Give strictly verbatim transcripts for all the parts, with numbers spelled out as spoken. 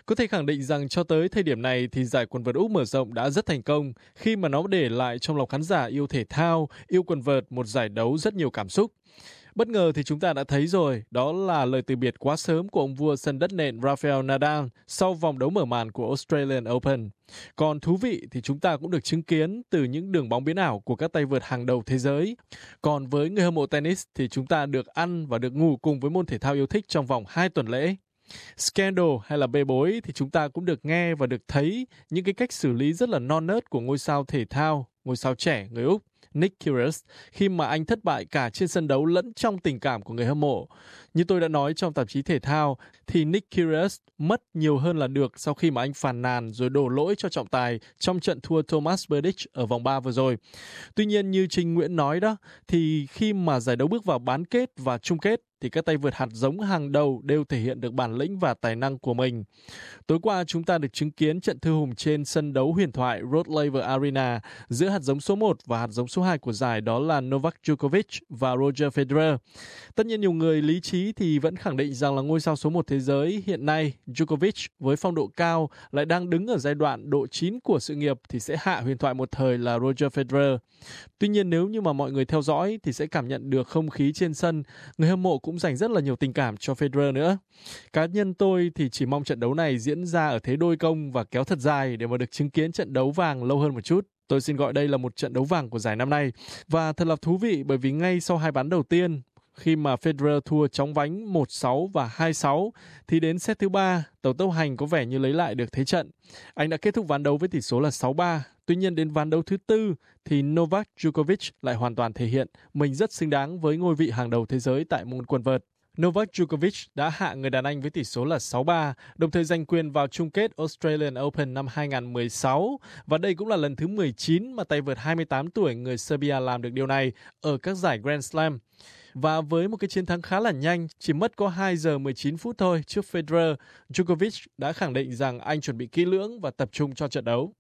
Có thể khẳng định rằng cho tới thời điểm này thì giải quần vợt Úc mở rộng đã rất thành công khi mà nó để lại trong lòng khán giả yêu thể thao, yêu quần vợt một giải đấu rất nhiều cảm xúc. Bất ngờ thì chúng ta đã thấy rồi, đó là lời từ biệt quá sớm của ông vua sân đất nện Rafael Nadal sau vòng đấu mở màn của Australian Open. Còn thú vị thì chúng ta cũng được chứng kiến từ những đường bóng biến ảo của các tay vợt hàng đầu thế giới. Còn với người hâm mộ tennis thì chúng ta được ăn và được ngủ cùng với môn thể thao yêu thích trong vòng hai tuần lễ. Scandal hay là bê bối thì chúng ta cũng được nghe và được thấy những cái cách xử lý rất là non nớt của ngôi sao thể thao, ngôi sao trẻ người Úc Nick Kyrgios khi mà anh thất bại cả trên sân đấu lẫn trong tình cảm của người hâm mộ. Như tôi đã nói trong tạp chí thể thao thì Nick Kyrgios mất nhiều hơn là được sau khi mà anh phàn nàn rồi đổ lỗi cho trọng tài trong trận thua Thomas Berdych ở vòng ba vừa rồi. Tuy nhiên như Trinh Nguyễn nói đó thì khi mà giải đấu bước vào bán kết và chung kết thì các tay vợt hạt giống hàng đầu đều thể hiện được bản lĩnh và tài năng của mình. Tối qua chúng ta được chứng kiến trận thư hùng trên sân đấu huyền thoại Rod Laver Arena giữa hạt giống số một và hạt giống số hai của giải, đó là Novak Djokovic và Roger Federer. Tất nhiên nhiều người lý trí thì vẫn khẳng định rằng là ngôi sao số một thế giới hiện nay Djokovic với phong độ cao lại đang đứng ở giai đoạn độ chín của sự nghiệp thì sẽ hạ huyền thoại một thời là Roger Federer. Tuy nhiên nếu như mà mọi người theo dõi thì sẽ cảm nhận được không khí trên sân, người hâm mộ cũng dành rất là nhiều tình cảm cho Federer nữa. Cá nhân tôi thì chỉ mong trận đấu này diễn ra ở thế đôi công và kéo thật dài để mà được chứng kiến trận đấu vàng lâu hơn một chút. Tôi xin gọi đây là một trận đấu vàng của giải năm nay. Và thật là thú vị bởi vì ngay sau hai ván đầu tiên, khi mà Federer thua chóng vánh một sáu và hai sáu, thì đến set thứ ba, tàu tốc hành có vẻ như lấy lại được thế trận. Anh đã kết thúc ván đấu với tỷ số là sáu ba. Tuy nhiên đến ván đấu thứ tư thì Novak Djokovic lại hoàn toàn thể hiện mình rất xứng đáng với ngôi vị hàng đầu thế giới tại môn quần vợt. Novak Djokovic đã hạ người đàn Anh với tỷ số là sáu ba, đồng thời giành quyền vào chung kết Australian Open năm hai không một sáu. Và đây cũng là lần thứ mười chín mà tay vợt hai mươi tám tuổi người Serbia làm được điều này ở các giải Grand Slam. Và với một cái chiến thắng khá là nhanh, chỉ mất có hai giờ mười chín phút thôi trước Federer, Djokovic đã khẳng định rằng anh chuẩn bị kỹ lưỡng và tập trung cho trận đấu.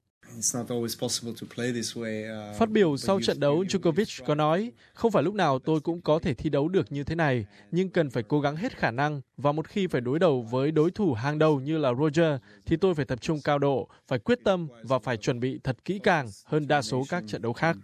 Phát biểu sau trận đấu, Djokovic có nói, không phải lúc nào tôi cũng có thể thi đấu được như thế này, nhưng cần phải cố gắng hết khả năng, và một khi phải đối đầu với đối thủ hàng đầu như là Roger, thì tôi phải tập trung cao độ, phải quyết tâm và phải chuẩn bị thật kỹ càng hơn đa số các trận đấu khác.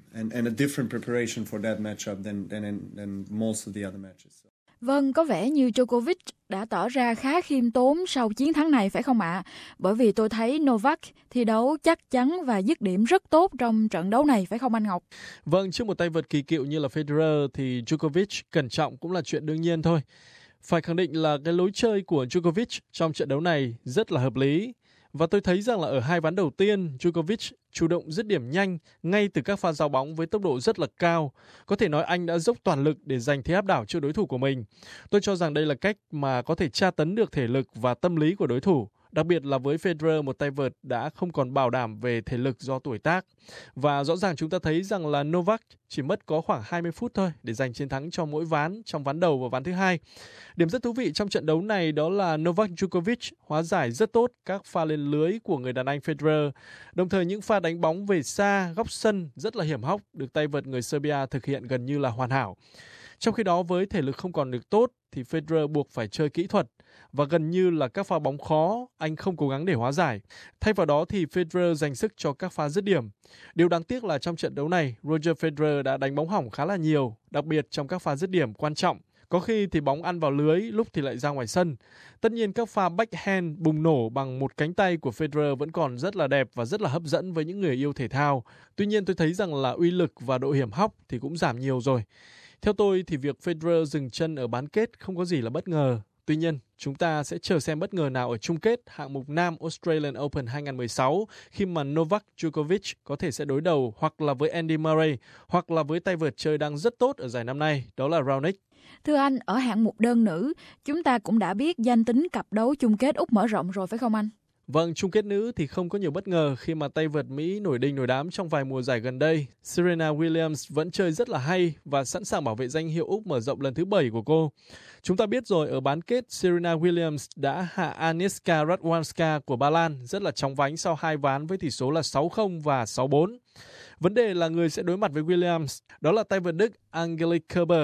Vâng, có vẻ như Djokovic đã tỏ ra khá khiêm tốn sau chiến thắng này phải không ạ? Bởi vì tôi thấy Novak thi đấu chắc chắn và dứt điểm rất tốt trong trận đấu này phải không anh Ngọc? Vâng, trước một tay vợt kỳ cựu như là Federer thì Djokovic cẩn trọng cũng là chuyện đương nhiên thôi. Phải khẳng định là cái lối chơi của Djokovic trong trận đấu này rất là hợp lý. Và tôi thấy rằng là ở hai ván đầu tiên, Djokovic chủ động dứt điểm nhanh ngay từ các pha giao bóng với tốc độ rất là cao. Có thể nói anh đã dốc toàn lực để giành thế áp đảo trước đối thủ của mình. Tôi cho rằng đây là cách mà có thể tra tấn được thể lực và tâm lý của đối thủ. Đặc biệt là với Federer, một tay vợt đã không còn bảo đảm về thể lực do tuổi tác. Và rõ ràng chúng ta thấy rằng là Novak chỉ mất có khoảng hai mươi phút thôi để giành chiến thắng cho mỗi ván trong ván đầu và ván thứ hai. Điểm rất thú vị trong trận đấu này đó là Novak Djokovic hóa giải rất tốt các pha lên lưới của người đàn Anh Federer. Đồng thời những pha đánh bóng về xa, góc sân rất là hiểm hóc được tay vợt người Serbia thực hiện gần như là hoàn hảo. Trong khi đó với thể lực không còn được tốt thì Federer buộc phải chơi kỹ thuật và gần như là các pha bóng khó anh không cố gắng để hóa giải. Thay vào đó thì Federer dành sức cho các pha dứt điểm. Điều đáng tiếc là trong trận đấu này Roger Federer đã đánh bóng hỏng khá là nhiều, đặc biệt trong các pha dứt điểm quan trọng. Có khi thì bóng ăn vào lưới, lúc thì lại ra ngoài sân. Tất nhiên các pha backhand bùng nổ bằng một cánh tay của Federer vẫn còn rất là đẹp và rất là hấp dẫn với những người yêu thể thao. Tuy nhiên tôi thấy rằng là uy lực và độ hiểm hóc thì cũng giảm nhiều rồi. Theo tôi thì việc Federer dừng chân ở bán kết không có gì là bất ngờ. Tuy nhiên, chúng ta sẽ chờ xem bất ngờ nào ở chung kết hạng mục nam Australian Open hai không một sáu khi mà Novak Djokovic có thể sẽ đối đầu hoặc là với Andy Murray hoặc là với tay vợt chơi đang rất tốt ở giải năm nay, đó là Raonic. Thưa anh, ở hạng mục đơn nữ, chúng ta cũng đã biết danh tính cặp đấu chung kết Úc mở rộng rồi phải không anh? Vâng, chung kết nữ thì không có nhiều bất ngờ khi mà tay vợt Mỹ nổi đình nổi đám trong vài mùa giải gần đây. Serena Williams vẫn chơi rất là hay và sẵn sàng bảo vệ danh hiệu Úc mở rộng lần thứ bảy của cô. Chúng ta biết rồi, ở bán kết, Serena Williams đã hạ Agnieszka Radwanska của Ba Lan rất là chóng vánh sau hai ván với tỷ số là sáu không và sáu bốn. Vấn đề là người sẽ đối mặt với Williams, đó là tay vợt Đức Angelique Kerber.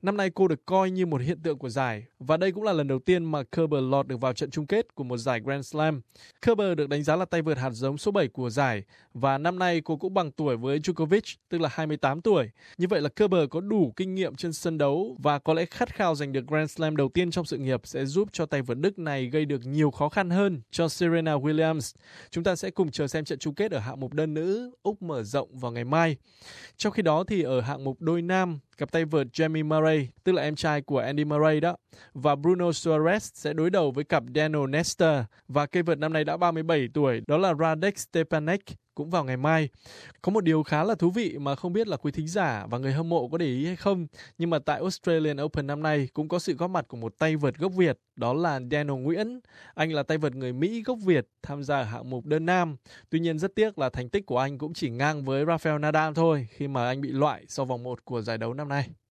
Năm nay cô được coi như một hiện tượng của giải và đây cũng là lần đầu tiên mà Kerber lọt được vào trận chung kết của một giải Grand Slam. Kerber được đánh giá là tay vợt hạt giống số bảy của giải và năm nay cô cũng bằng tuổi với Djokovic, tức là hai mươi tám tuổi. Như vậy là Kerber có đủ kinh nghiệm trên sân đấu và có lẽ khát khao giành được Grand Slam đầu tiên trong sự nghiệp sẽ giúp cho tay vợt Đức này gây được nhiều khó khăn hơn cho Serena Williams. Chúng ta sẽ cùng chờ xem trận chung kết ở hạng mục đơn nữ Úc mở rộng vào ngày mai. Trong khi đó thì ở hạng mục đôi nam, cặp tay vợt Jamie Murray, tức là em trai của Andy Murray đó, và Bruno Soares sẽ đối đầu với cặp Daniel Nestor và cây vợt năm nay đã ba mươi bảy tuổi, đó là Radek Stepanek, cũng vào ngày mai. Có một điều khá là thú vị mà không biết là quý thính giả và người hâm mộ có để ý hay không, nhưng mà tại Australian Open năm nay cũng có sự góp mặt của một tay vợt gốc Việt, đó là Daniel Nguyễn. Anh là tay vợt người Mỹ gốc Việt tham gia ở hạng mục đơn nam. Tuy nhiên rất tiếc là thành tích của anh cũng chỉ ngang với Rafael Nadal thôi khi mà anh bị loại sau vòng một của giải đấu năm nay.